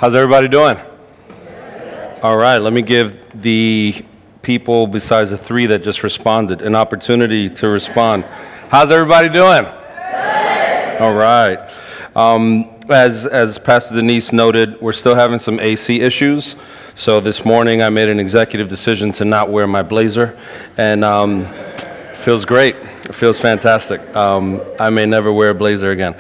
How's everybody doing? All right, let me give the people besides the three that just responded an opportunity to respond. How's everybody doing? All right. As Pastor Denise noted, we're still having some AC issues. So this morning I made an executive decision to not wear my blazer, and it feels great. It feels fantastic. I may never wear a blazer again.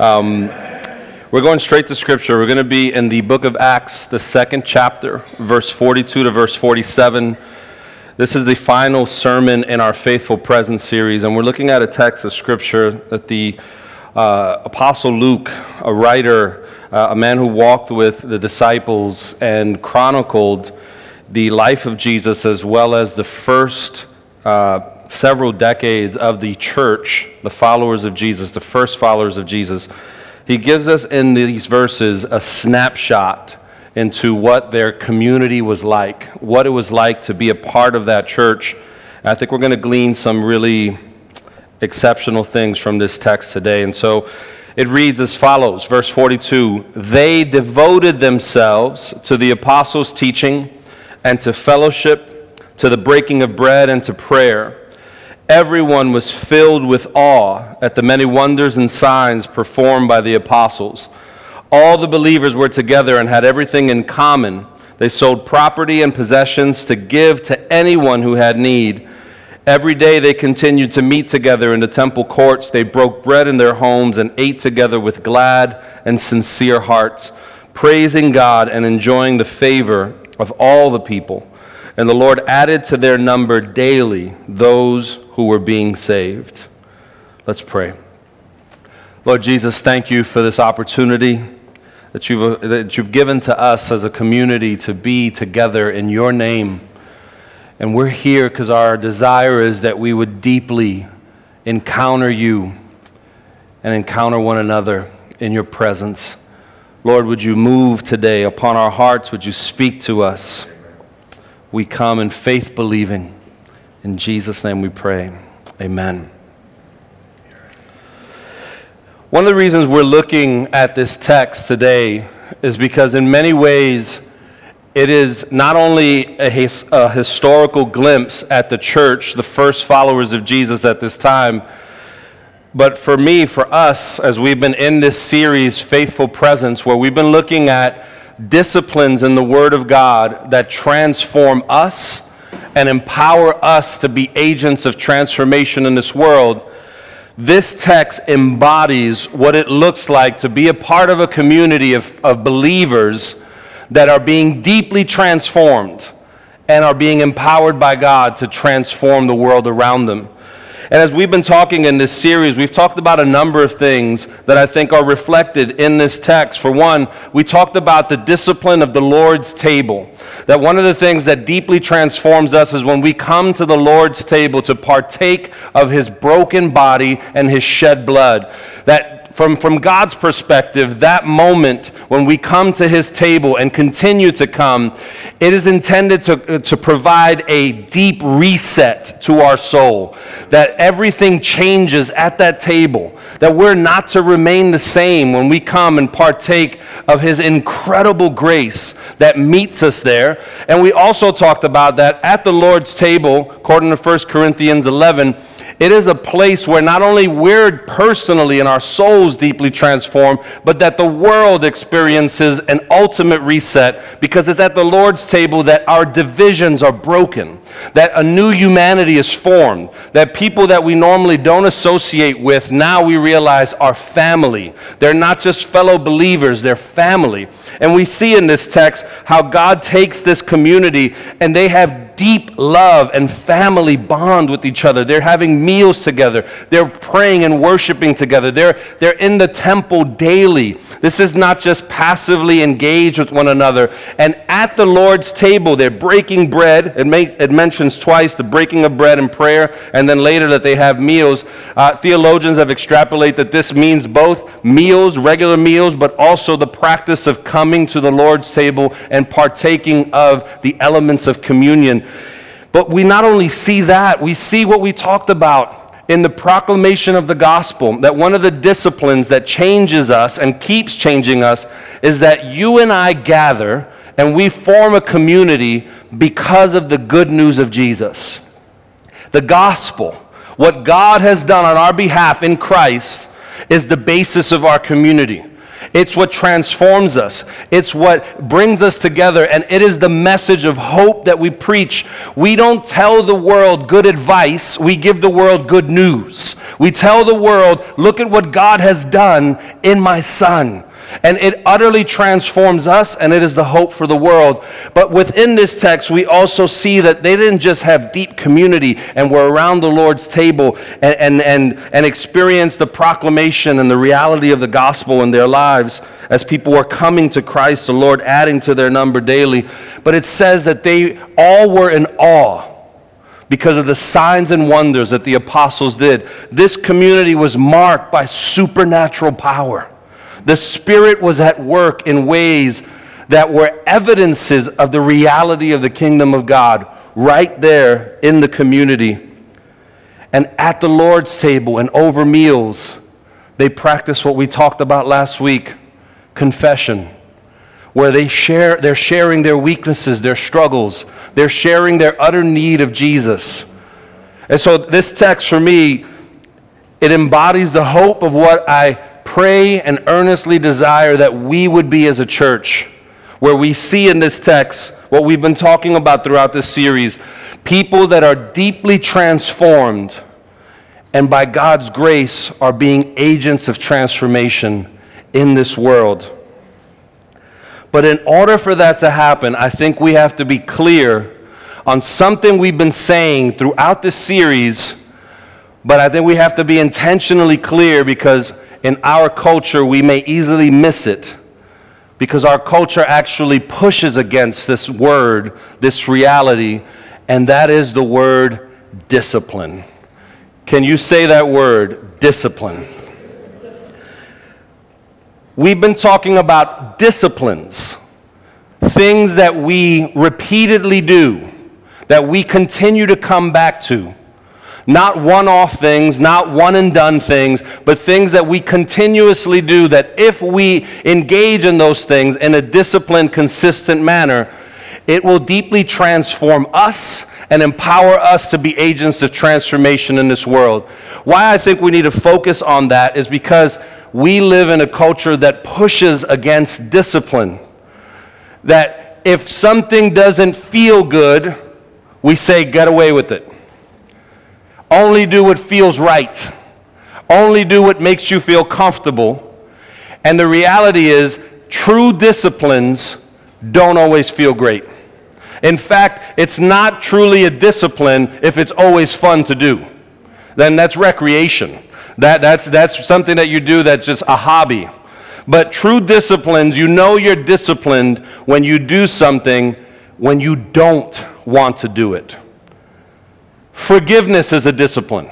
We're going straight to Scripture. We're going to be in the book of Acts, the 2nd chapter, verse 42 to verse 47. This is the final sermon in our Faithful Presence series, and we're looking at a text of Scripture that the Apostle Luke, a writer, a man who walked with the disciples and chronicled the life of Jesus as well as the first several decades of the church, the followers of Jesus, the first followers of Jesus. He gives us in these verses a snapshot into what their community was like, what it was like to be a part of that church. And I think we're going to glean some really exceptional things from this text today. And so it reads as follows, verse 42, "They devoted themselves to the apostles' teaching and to fellowship, to the breaking of bread and to prayer. Everyone was filled with awe at the many wonders and signs performed by the apostles. All the believers were together and had everything in common. They sold property and possessions to give to anyone who had need. Every day they continued to meet together in the temple courts. They broke bread in their homes and ate together with glad and sincere hearts, praising God and enjoying the favor of all the people. And the Lord added to their number daily those who were being saved." Let's pray. Lord Jesus, thank you for this opportunity that you've given to us as a community to be together in your name. And we're here because our desire is that we would deeply encounter you and encounter one another in your presence. Lord, would you move today upon our hearts? Would you speak to us? We come in faith believing. In Jesus' name we pray. Amen. One of the reasons we're looking at this text today is because in many ways it is not only a historical glimpse at the church, the first followers of Jesus at this time, but for me, for us, as we've been in this series, Faithful Presence, where we've been looking at disciplines in the Word of God that transform us and empower us to be agents of transformation in this world, this text embodies what it looks like to be a part of a community of believers that are being deeply transformed and are being empowered by God to transform the world around them. And as we've been talking in this series, we've talked about a number of things that I think are reflected in this text. For one, we talked about the discipline of the Lord's table. That one of the things that deeply transforms us is when we come to the Lord's table to partake of his broken body and his shed blood. That from God's perspective, that moment when we come to his table and continue to come, it is intended to provide a deep reset to our soul. That everything changes at that table. That we're not to remain the same when we come and partake of his incredible grace that meets us there. And we also talked about that at the Lord's table, according to 1 Corinthians 11, it is a place where not only we're personally and our souls deeply transformed, but that the world experiences an ultimate reset, because it's at the Lord's table that our divisions are broken, that a new humanity is formed, that people that we normally don't associate with, now we realize are family. They're not just fellow believers, they're family. And we see in this text how God takes this community and they have deep love and family bond with each other. They're having meals together. They're praying and worshiping together. They're in the temple daily. This is not just passively engaged with one another. And at the Lord's table, they're breaking bread. It mentions twice the breaking of bread and prayer, and then later that they have meals. Theologians have extrapolated that this means both meals, regular meals, but also the practice of coming to the Lord's table and partaking of the elements of communion. But we not only see that, we see what we talked about in the proclamation of the gospel, that one of the disciplines that changes us and keeps changing us is that you and I gather and we form a community because of the good news of Jesus. The gospel, what God has done on our behalf in Christ, is the basis of our community. It's what transforms us. It's what brings us together, and it is the message of hope that we preach. We don't tell the world good advice. We give the world good news. We tell the world, look at what God has done in my Son. And it utterly transforms us, and it is the hope for the world. But within this text, we also see that they didn't just have deep community and were around the Lord's table and experience the proclamation and the reality of the gospel in their lives as people were coming to Christ, the Lord adding to their number daily. But it says that they all were in awe because of the signs and wonders that the apostles did. This community was marked by supernatural power. The Spirit was at work in ways that were evidences of the reality of the kingdom of God right there in the community. And at the Lord's table and over meals, they practice what we talked about last week, confession, where they're sharing their weaknesses, their struggles. They're sharing their utter need of Jesus. And so this text for me, it embodies the hope of what I pray and earnestly desire that we would be as a church, where we see in this text what we've been talking about throughout this series, people that are deeply transformed and by God's grace are being agents of transformation in this world. But in order for that to happen, I think we have to be clear on something we've been saying throughout this series, but I think we have to be intentionally clear because in our culture, we may easily miss it because our culture actually pushes against this word, this reality, and that is the word discipline. Can you say that word, discipline? We've been talking about disciplines, things that we repeatedly do, that we continue to come back to. Not one-off things, not one-and-done things, but things that we continuously do that if we engage in those things in a disciplined, consistent manner, it will deeply transform us and empower us to be agents of transformation in this world. Why I think we need to focus on that is because we live in a culture that pushes against discipline. That if something doesn't feel good, we say, get away with it. Only do what feels right. Only do what makes you feel comfortable. And the reality is, true disciplines don't always feel great. In fact, it's not truly a discipline if it's always fun to do. Then that's recreation. That's something that you do that's just a hobby. But true disciplines, you know you're disciplined when you do something when you don't want to do it. Forgiveness is a discipline.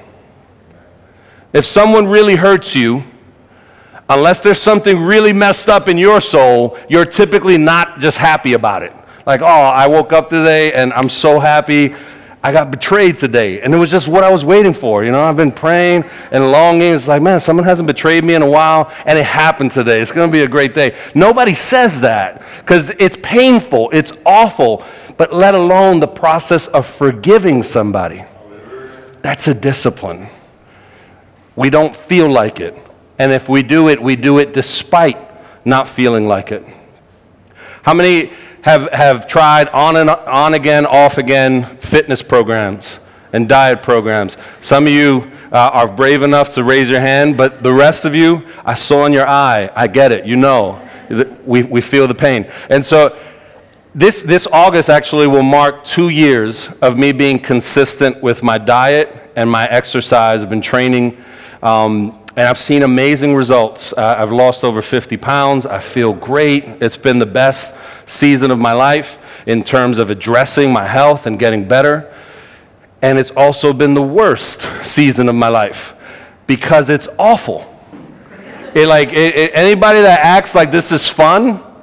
If someone really hurts you, unless there's something really messed up in your soul, you're typically not just happy about it. Like, oh, I woke up today and I'm so happy. I got betrayed today. And it was just what I was waiting for. You know, I've been praying and longing. It's like, man, someone hasn't betrayed me in a while, and it happened today. It's going to be a great day. Nobody says that because it's painful. It's awful. But let alone the process of forgiving somebody. That's a discipline. We don't feel like it. And if we do it despite not feeling like it. How many have tried on again, off again fitness programs and diet programs? Some of you are brave enough to raise your hand, but the rest of you, I saw in your eye. I get it. You know. We feel the pain. And so This August actually will mark 2 years of me being consistent with my diet and my exercise. I've been training, and I've seen amazing results. I've lost over 50 pounds. I feel great. It's been the best season of my life in terms of addressing my health and getting better. And it's also been the worst season of my life because it's awful. Anybody that acts like this is fun,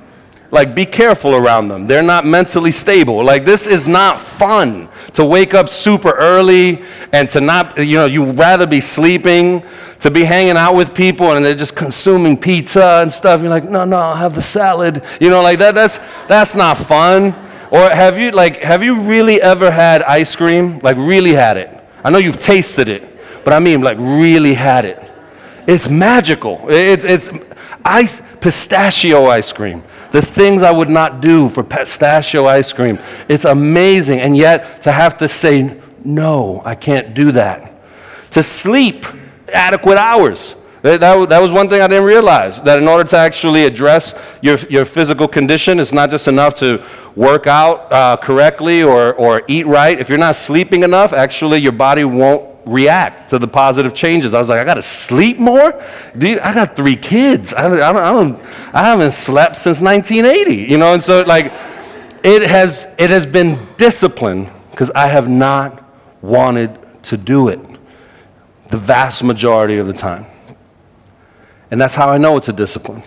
Like, be careful around them. They're not mentally stable. Like, this is not fun to wake up super early and to not, you'd rather be sleeping, to be hanging out with people and they're just consuming pizza and stuff. You're like, no, I'll have the salad. Like that's not fun. Or have you really ever had ice cream? Like, really had it? I know you've tasted it, but I mean, like, really had it. It's magical. It's pistachio ice cream. The things I would not do for pistachio ice cream. It's amazing. And yet to have to say, no, I can't do that. To sleep adequate hours. That was one thing I didn't realize, that in order to actually address your physical condition, it's not just enough to work out correctly or eat right. If you're not sleeping enough, actually your body won't react to the positive changes. I was like, I got to sleep more? Dude, I got 3 kids. I haven't slept since 1980, and so like it has been discipline because I have not wanted to do it the vast majority of the time. And that's how I know it's a discipline.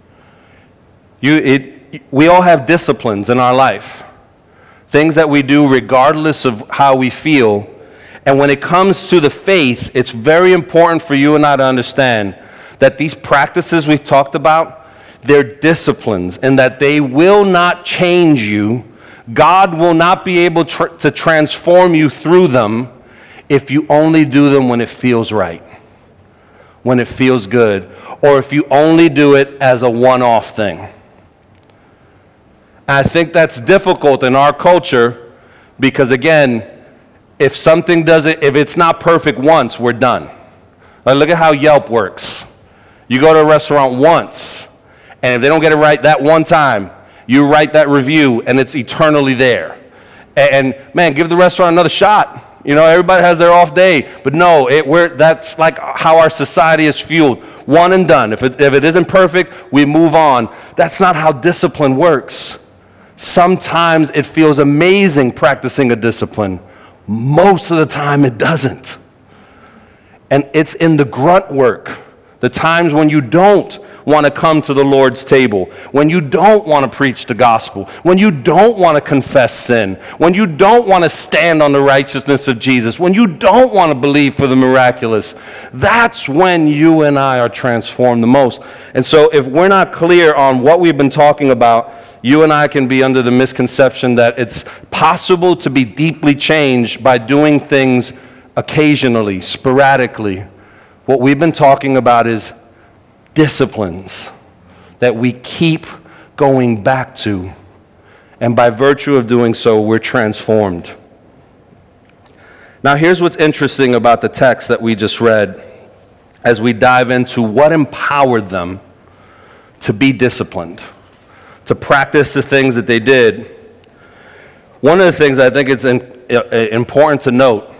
We all have disciplines in our life, things that we do regardless of how we feel. And when it comes to the faith, it's very important for you and I to understand that these practices we've talked about, they're disciplines, and that they will not change you. God will not be able to transform you through them if you only do them when it feels right, when it feels good, or if you only do it as a one-off thing. And I think that's difficult in our culture because, again, if it's not perfect once, we're done. Like, look at how Yelp works. You go to a restaurant once, and if they don't get it right that one time, you write that review, and it's eternally there. And man, give the restaurant another shot. Everybody has their off day, but no, that's like how our society is fueled. One and done. If it isn't perfect, we move on. That's not how discipline works. Sometimes it feels amazing practicing a discipline. Most of the time it doesn't. And it's in the grunt work, the times when you don't want to come to the Lord's table, when you don't want to preach the gospel, when you don't want to confess sin, when you don't want to stand on the righteousness of Jesus, when you don't want to believe for the miraculous, that's when you and I are transformed the most. And so if we're not clear on what we've been talking about, you and I can be under the misconception that it's possible to be deeply changed by doing things occasionally, sporadically. What we've been talking about is disciplines that we keep going back to. And by virtue of doing so, we're transformed. Now, here's what's interesting about the text that we just read as we dive into what empowered them to be disciplined, to practice the things that they did. One of the things I think it's important to note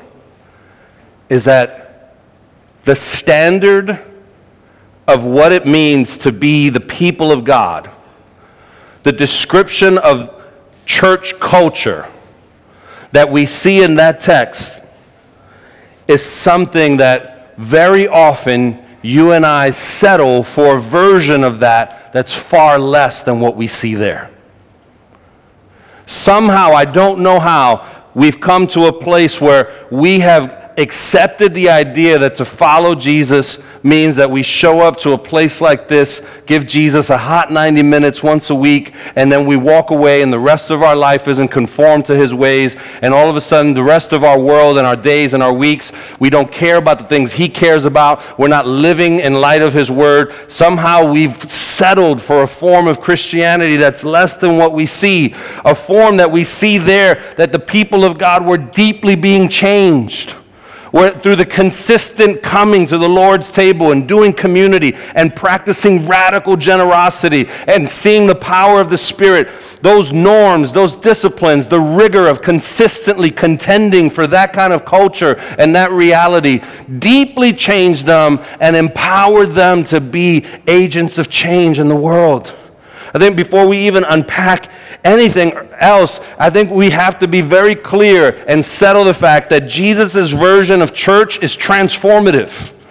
is that the standard of what it means to be the people of God, the description of church culture that we see in that text is something that very often you and I settle for a version of that's far less than what we see there. Somehow, I don't know how, we've come to a place where we have accepted the idea that to follow Jesus means that we show up to a place like this, give Jesus a hot 90 minutes once a week, and then we walk away and the rest of our life isn't conformed to his ways, and all of a sudden the rest of our world and our days and our weeks, we don't care about the things he cares about. We're not living in light of his word. Somehow we've settled for a form of Christianity that's less than what we see, a form that we see there that the people of God were deeply being changed. Where through the consistent coming to the Lord's table and doing community and practicing radical generosity and seeing the power of the Spirit, those norms, those disciplines, the rigor of consistently contending for that kind of culture and that reality deeply changed them and empowered them to be agents of change in the world. I think before we even unpack anything else, I think we have to be very clear and settle the fact that Jesus' version of church is transformative.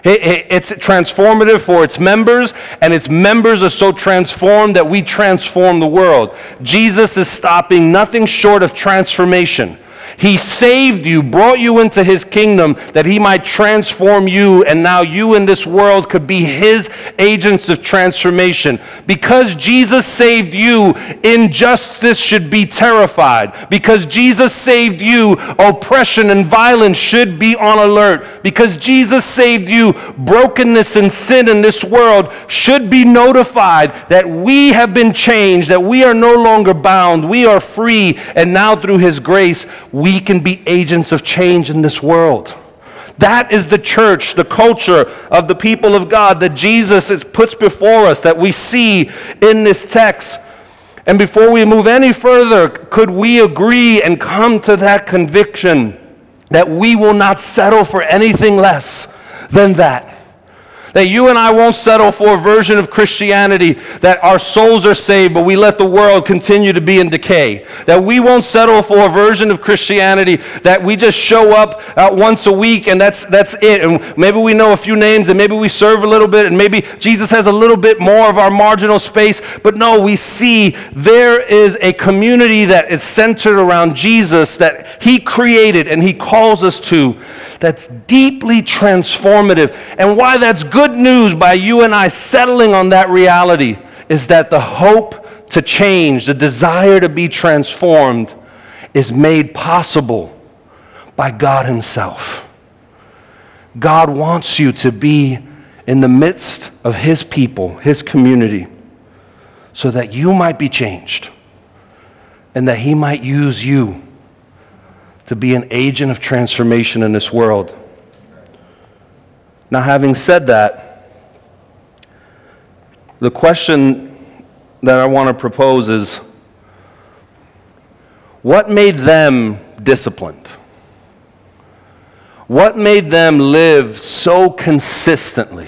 It's transformative for its members, and its members are so transformed that we transform the world. Jesus is stopping nothing short of transformation. He saved you, brought you into his kingdom that he might transform you, and now you in this world could be his agents of transformation. Because Jesus saved you, injustice should be terrified. Because Jesus saved you, oppression and violence should be on alert. Because Jesus saved you, brokenness and sin in this world should be notified that we have been changed, that we are no longer bound, we are free, and now through his grace, we can be agents of change in this world. That is the church, the culture of the people of God that Jesus puts before us, that we see in this text. And before we move any further, could we agree and come to that conviction that we will not settle for anything less than that? That you and I won't settle for a version of Christianity that our souls are saved, but we let the world continue to be in decay. That we won't settle for a version of Christianity that we just show up once a week and that's it. And maybe we know a few names and maybe we serve a little bit and maybe Jesus has a little bit more of our marginal space. But no, we see there is a community that is centered around Jesus that he created and he calls us to, that's deeply transformative. And why that's good news by you and I settling on that reality is that the hope to change, the desire to be transformed, is made possible by God himself. God wants you to be in the midst of his people, his community, so that you might be changed and that he might use you to be an agent of transformation in this world. Now, having said that, the question that I want to propose is, what made them disciplined? What made them live so consistently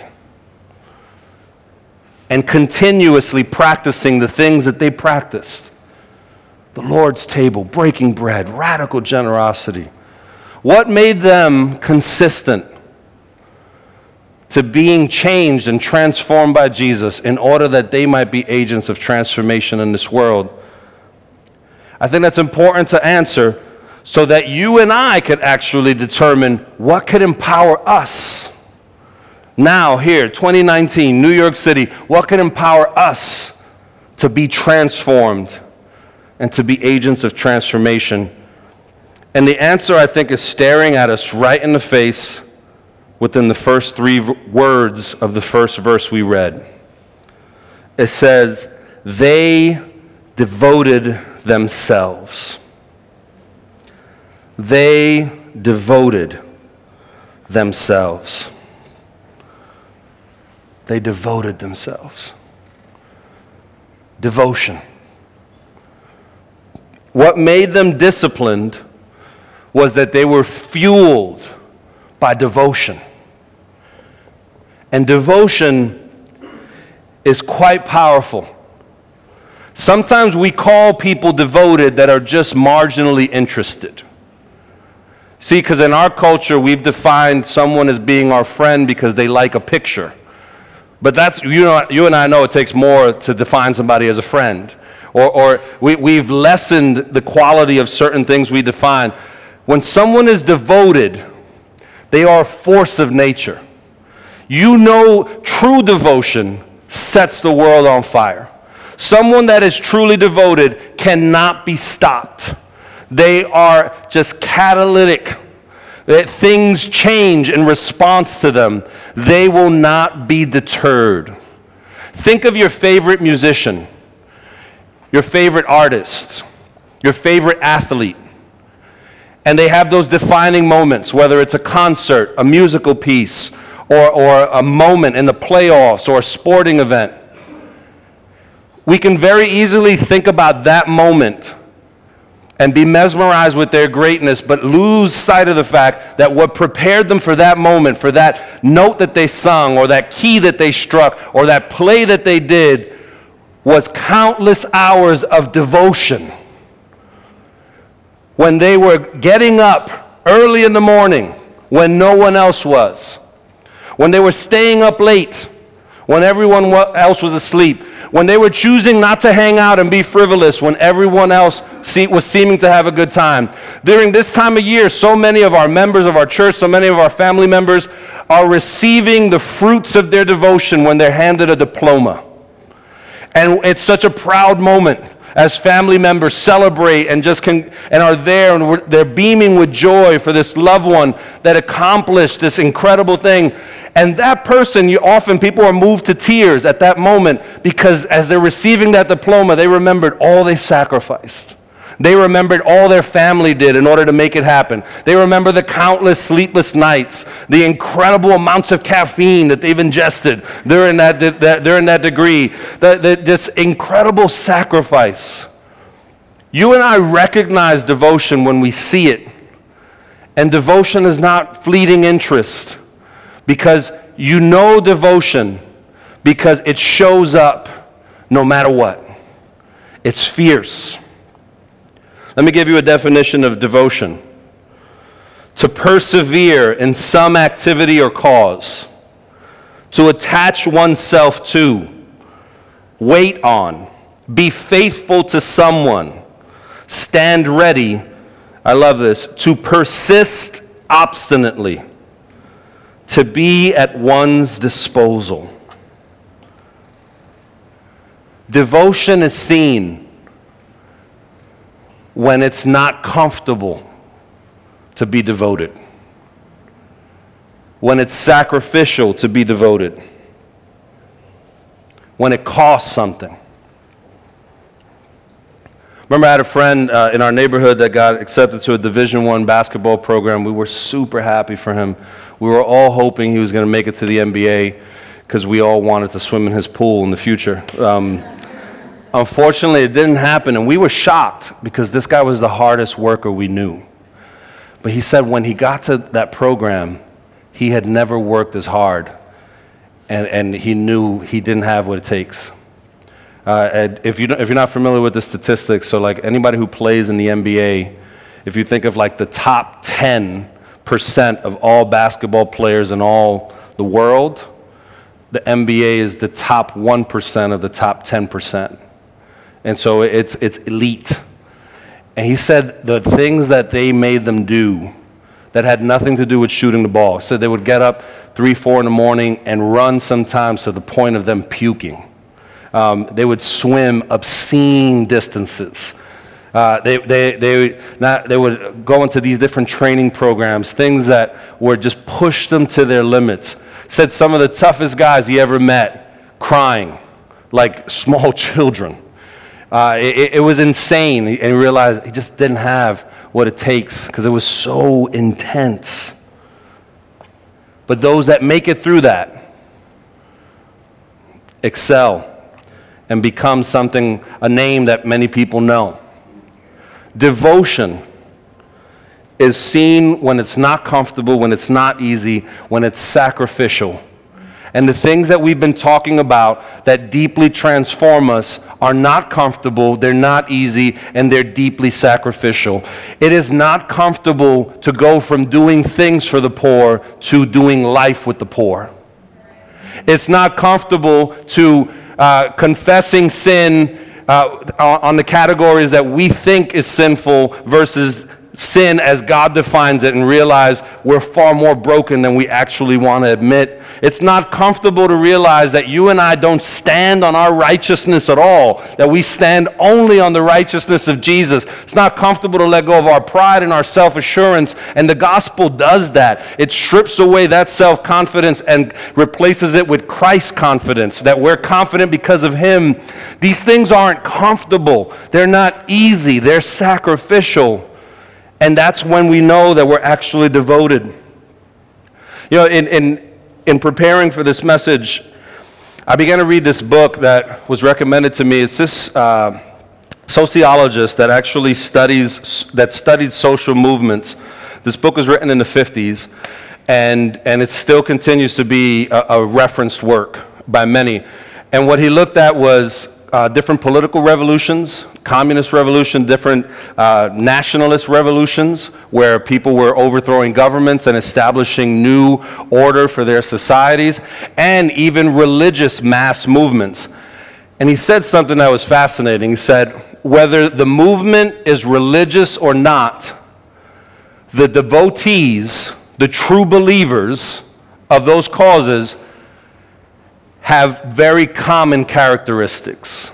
and continuously practicing the things that they practiced? The Lord's table, breaking bread, radical generosity. What made them consistent to being changed and transformed by Jesus in order that they might be agents of transformation in this world? I think that's important to answer so that you and I could actually determine what could empower us. Now, here, 2019, New York City, what could empower us to be transformed and to be agents of transformation? And the answer, I think, is staring at us right in the face within the first three words of the first verse we read. It says, they devoted themselves. They devoted themselves. They devoted themselves. Devotion. What made them disciplined was that they were fueled by devotion. And devotion is quite powerful. Sometimes we call people devoted that are just marginally interested. See, because in our culture, we've defined someone as being our friend because they like a picture. But that's, you and I know it takes more to define somebody as a friend. Or we've lessened the quality of certain things we define. When someone is devoted, they are a force of nature. You know, true devotion sets the world on fire. Someone that is truly devoted cannot be stopped. They are just catalytic. Things change in response to them. They will not be deterred. Think of your favorite musician, your favorite artist, your favorite athlete. And they have those defining moments, whether it's a concert, a musical piece, or a moment in the playoffs or a sporting event. We can very easily think about that moment and be mesmerized with their greatness, but lose sight of the fact that what prepared them for that moment, for that note that they sung, or that key that they struck, or that play that they did, was countless hours of devotion. When they were getting up early in the morning when no one else was. when they were staying up late, when everyone else was asleep, when they were choosing not to hang out and be frivolous when everyone else was seeming to have a good time. During this time of year, so many of our members of our church, so many of our family members are receiving the fruits of their devotion when they're handed a diploma. And it's such a proud moment as family members celebrate and are there, and they're beaming with joy for this loved one that accomplished this incredible thing. And that person, people are moved to tears at that moment because as they're receiving that diploma, they remembered all they sacrificed. They remembered all their family did in order to make it happen. They remember the countless sleepless nights, the incredible amounts of caffeine that they've ingested during that degree, this incredible sacrifice. You and I recognize devotion when we see it. And devotion is not fleeting interest, because you know devotion because it shows up no matter what. It's fierce. Let me give you a definition of devotion. To persevere in some activity or cause, to attach oneself to, wait on, be faithful to someone, stand ready, I love this, to persist obstinately, to be at one's disposal. Devotion is seen when it's not comfortable to be devoted, when it's sacrificial to be devoted, when it costs something. Remember, I had a friend in our neighborhood that got accepted to a Division I basketball program. We were super happy for him. We were all hoping he was going to make it to the NBA because we all wanted to swim in his pool in the future. Unfortunately, it didn't happen, and we were shocked because this guy was the hardest worker we knew. But he said when he got to that program, he had never worked as hard, and he knew he didn't have what it takes. And if you're not familiar with the statistics, so like anybody who plays in the NBA, if you think of like the top 10% of all basketball players in all the world, the NBA is the top 1% of the top 10%. And so it's elite. And he said the things that they made them do that had nothing to do with shooting the ball. So they would get up 3, 4 in the morning and run sometimes to the point of them puking. They would swim obscene distances. They would go into these different training programs, things that would just push them to their limits. Said some of the toughest guys he ever met crying like small children. It was insane, and he realized he just didn't have what it takes because it was so intense. But those that make it through that excel and become something, a name that many people know. Devotion is seen when it's not comfortable, when it's not easy, when it's sacrificial. And the things that we've been talking about that deeply transform us are not comfortable, they're not easy, and they're deeply sacrificial. It is not comfortable to go from doing things for the poor to doing life with the poor. It's not comfortable to confessing sin on the categories that we think is sinful versus sin as God defines it, and realize we're far more broken than we actually want to admit. It's not comfortable to realize that you and I don't stand on our righteousness at all, that we stand only on the righteousness of Jesus. It's not comfortable to let go of our pride and our self-assurance, and the gospel does that. It strips away that self-confidence and replaces it with Christ's confidence, that we're confident because of Him. These things aren't comfortable. They're not easy. They're sacrificial. And that's when we know that we're actually devoted. You know, in preparing for this message, I began to read this book that was recommended to me. It's this sociologist that actually studied social movements. This book was written in the 50s, and it still continues to be a referenced work by many. And what he looked at was different political revolutions, communist revolution, different nationalist revolutions where people were overthrowing governments and establishing new order for their societies, and even religious mass movements. And he said something that was fascinating. He said, whether the movement is religious or not, the devotees, the true believers of those causes, have very common characteristics.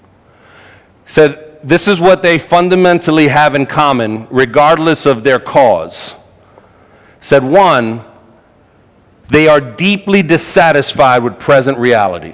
He said, this is what they fundamentally have in common, regardless of their cause. He said, one, they are deeply dissatisfied with present reality.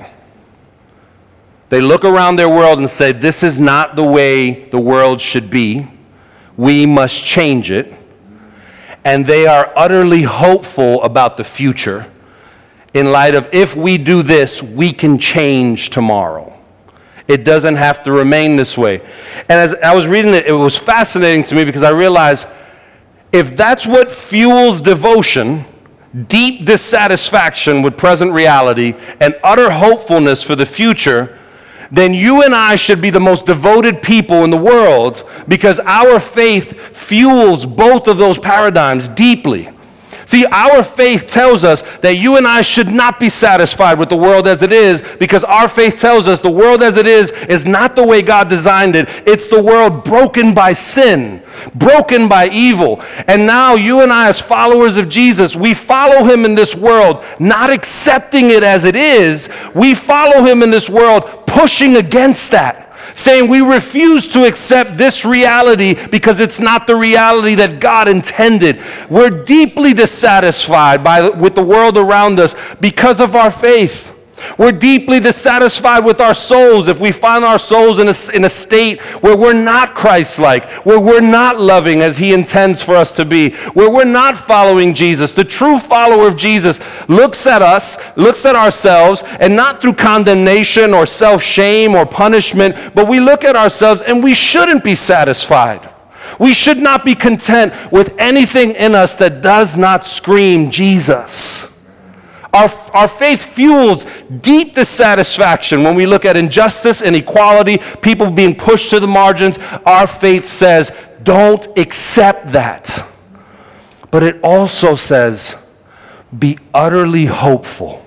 They look around their world and say, this is not the way the world should be. We must change it. And they are utterly hopeful about the future in light of, if we do this, we can change tomorrow. It doesn't have to remain this way. And as I was reading it, it was fascinating to me because I realized if that's what fuels devotion, deep dissatisfaction with present reality, and utter hopefulness for the future, then you and I should be the most devoted people in the world because our faith fuels both of those paradigms deeply. See, our faith tells us that you and I should not be satisfied with the world as it is because our faith tells us the world as it is not the way God designed it. It's the world broken by sin, broken by evil. And now you and I as followers of Jesus, we follow him in this world, not accepting it as it is. We follow him in this world, pushing against that, saying we refuse to accept this reality because it's not the reality that God intended. We're deeply dissatisfied with the world around us because of our faith. We're deeply dissatisfied with our souls if we find our souls in a state where we're not Christ-like, where we're not loving as he intends for us to be, where we're not following Jesus. The true follower of Jesus looks at us, looks at ourselves, and not through condemnation or self-shame or punishment, but we look at ourselves and we shouldn't be satisfied. We should not be content with anything in us that does not scream Jesus. Our faith fuels deep dissatisfaction when we look at injustice, inequality, people being pushed to the margins. Our faith says, don't accept that. But it also says, be utterly hopeful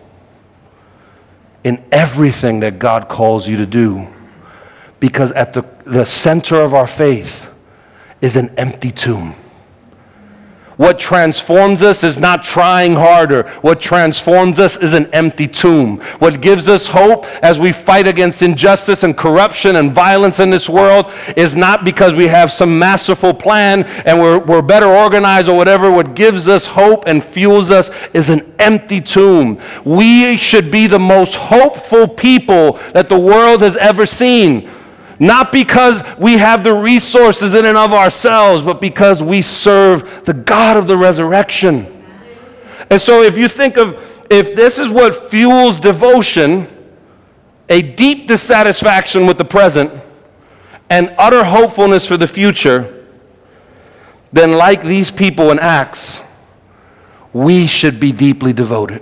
in everything that God calls you to do. Because at the center of our faith is an empty tomb. What transforms us is not trying harder. What transforms us is an empty tomb. What gives us hope as we fight against injustice and corruption and violence in this world is not because we have some masterful plan and we're better organized or whatever. What gives us hope and fuels us is an empty tomb. We should be the most hopeful people that the world has ever seen. Not because we have the resources in and of ourselves, but because we serve the God of the resurrection. And so if you think of, if this is what fuels devotion, a deep dissatisfaction with the present, and utter hopefulness for the future, then like these people in Acts, we should be deeply devoted.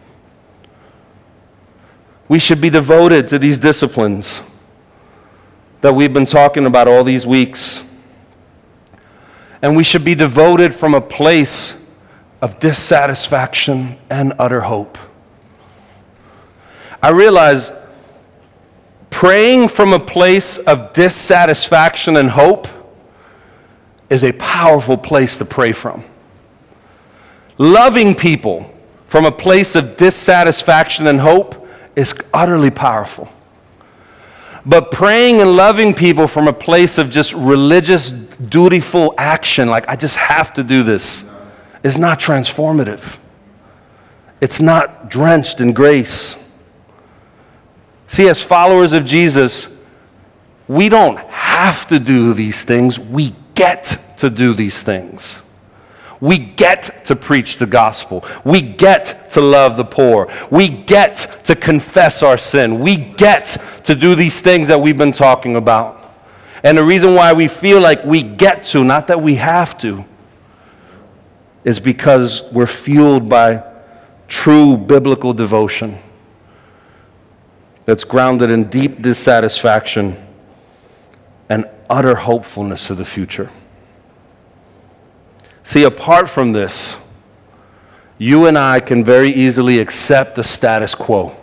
We should be devoted to these disciplines that we've been talking about all these weeks. And we should be devoted from a place of dissatisfaction and utter hope. I realize praying from a place of dissatisfaction and hope is a powerful place to pray from. Loving people from a place of dissatisfaction and hope is utterly powerful. But praying and loving people from a place of just religious, dutiful action, like I just have to do this, is not transformative. It's not drenched in grace. See, as followers of Jesus, we don't have to do these things. We get to do these things. We get to preach the gospel. We get to love the poor. We get to confess our sin. We get to do these things that we've been talking about. And the reason why we feel like we get to, not that we have to, is because we're fueled by true biblical devotion that's grounded in deep dissatisfaction and utter hopefulness for the future. See, apart from this, you and I can very easily accept the status quo.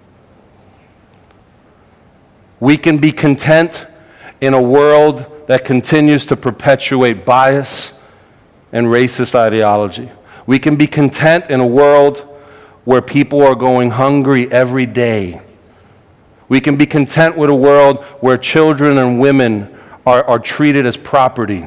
We can be content in a world that continues to perpetuate bias and racist ideology. We can be content in a world where people are going hungry every day. We can be content with a world where children and women are treated as property.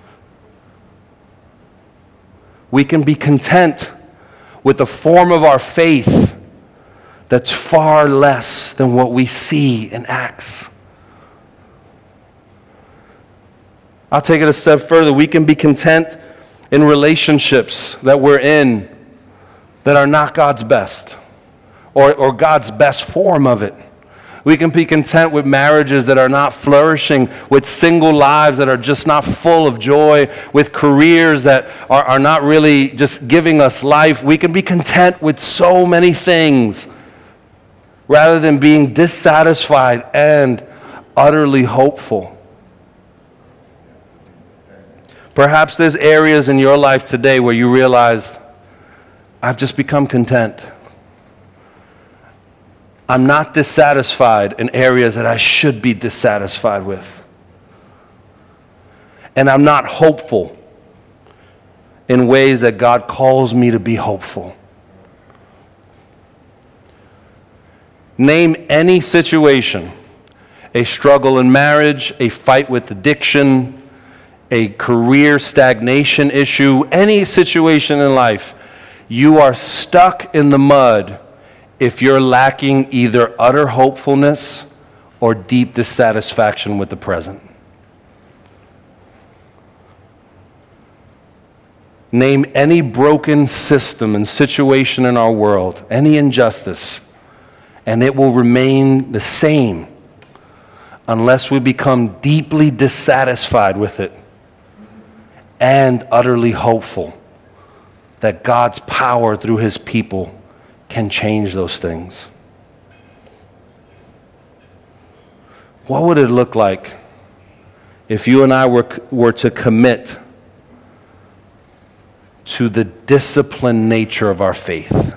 We can be content with the form of our faith that's far less than what we see in Acts. I'll take it a step further. We can be content in relationships that we're in that are not God's best, or God's best form of it. We can be content with marriages that are not flourishing, with single lives that are just not full of joy, with careers that are not really just giving us life. We can be content with so many things rather than being dissatisfied and utterly hopeful. Perhaps there's areas in your life today where you realized, I've just become content. I'm not dissatisfied in areas that I should be dissatisfied with. And I'm not hopeful in ways that God calls me to be hopeful. Name any situation, a struggle in marriage, a fight with addiction, a career stagnation issue, any situation in life, you are stuck in the mud if you're lacking either utter hopefulness or deep dissatisfaction with the present. Name any broken system and situation in our world, any injustice, and it will remain the same unless we become deeply dissatisfied with it and utterly hopeful that God's power through His people can change those things. What would it look like if you and I were to commit to the disciplined nature of our faith?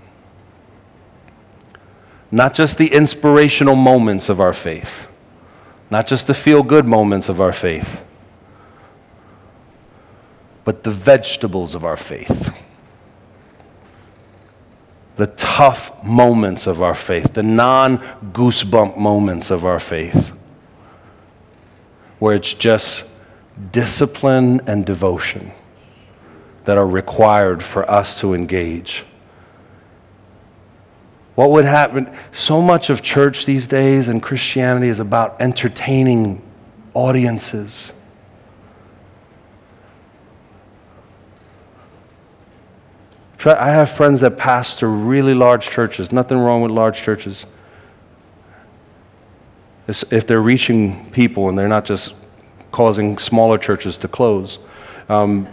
Not just the inspirational moments of our faith, not just the feel-good moments of our faith, but the vegetables of our faith. The tough moments of our faith, the non-goosebump moments of our faith, where it's just discipline and devotion that are required for us to engage. What would happen? So much of church these days and Christianity is about entertaining audiences. I have friends that pastor really large churches. Nothing wrong with large churches. If they're reaching people and they're not just causing smaller churches to close. But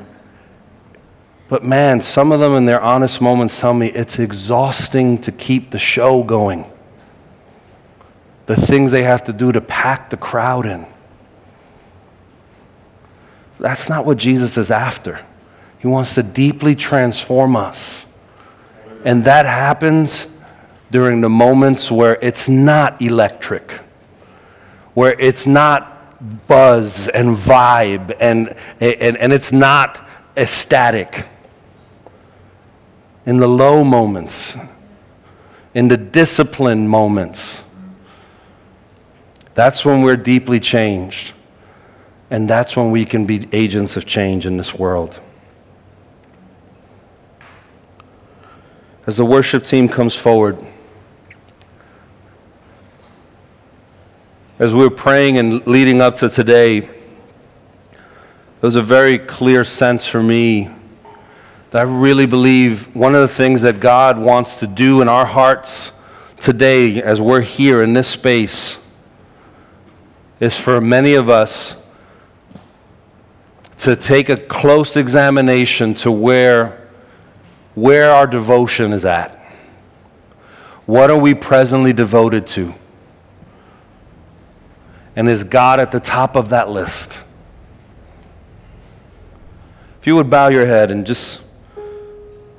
man, some of them in their honest moments tell me it's exhausting to keep the show going. The things they have to do to pack the crowd in. That's not what Jesus is after. He wants to deeply transform us. And that happens during the moments where it's not electric, where it's not buzz and vibe, and it's not ecstatic. In the low moments, in the disciplined moments, that's when we're deeply changed. And that's when we can be agents of change in this world. As the worship team comes forward, as we were praying and leading up to today, there was a very clear sense for me that I really believe one of the things that God wants to do in our hearts today as we're here in this space is for many of us to take a close examination to where our devotion is at. What are we presently devoted to? And is God at the top of that list? If you would bow your head and just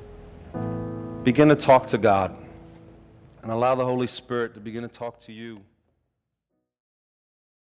begin to talk to God and allow the Holy Spirit to begin to talk to you.